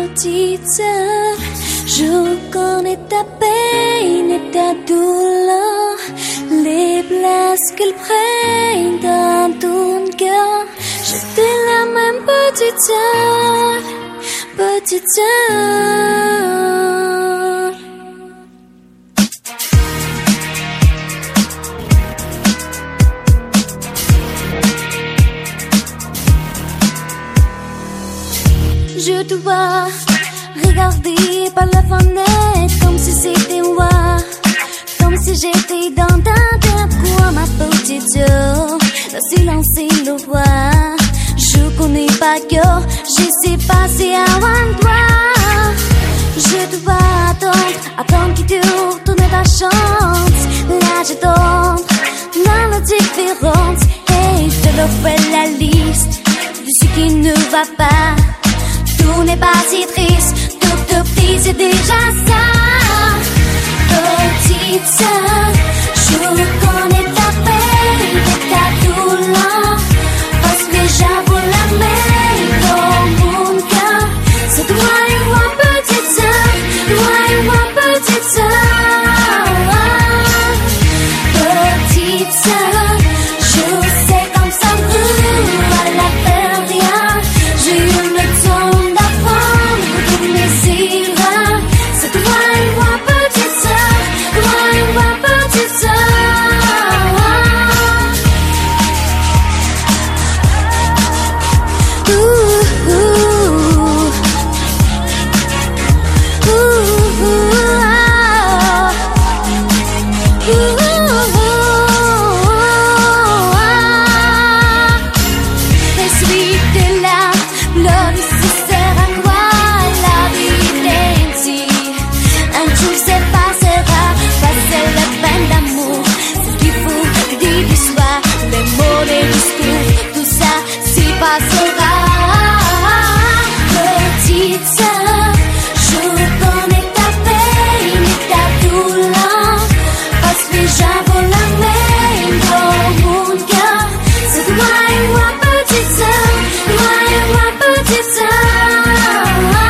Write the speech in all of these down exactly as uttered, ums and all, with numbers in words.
petite sœur, je connais ta peine et ta douleur, les places qu'elles prennent dans ton cœur. J'étais la même petite sœur, petite sœur. Je te vois regarder par la fenêtre comme si c'était moi, comme si j'étais dans ta tête. Quoi, ma petite sœur, le silence et le roi. Je connais pas cœur, je sais pas si avant toi. Je te vois attendre, attendre qu'il te retourne ta chance. Là je tombe dans la différence et je leur fais la liste de ce qui ne va pas. Tout n'est pas si triste, tout te prie, c'est déjà ça. Petite sœur, je reconnais ta peine et ta douleur, parce que j'avoue la main dans mon cœur. C'est toi et moi, petite sœur, toi et moi, petite sœur. Petite sœur, je sais comme ça brûle à la faire rien. J'ai eu le temps. C'est toi et moi, petite sœur, toi et moi, petite sœur. Ouh, ouh, ouh, ouh. Essuie tes larmes, l'heure nécessaire à quoi? Les discours, tout ça s'y passera. Petite sœur, je reconnais ta peine et ta douleur, parce que j'avoue la main dans mon cœur. C'est toi et moi, petite sœur, toi et moi, petite sœur.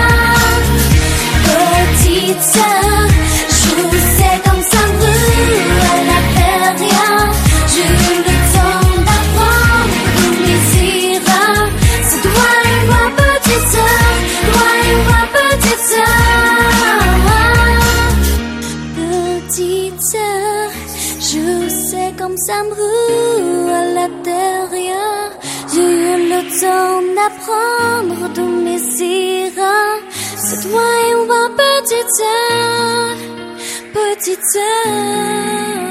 Petite sœur, je sais comme ça brûle à la faire rien. J'ai eu le temps. Comme ça me brûle à l'intérieur. J'ai eu le temps d'apprendre tous mes erreurs. C'est toi et moi, petite sœur, petite sœur.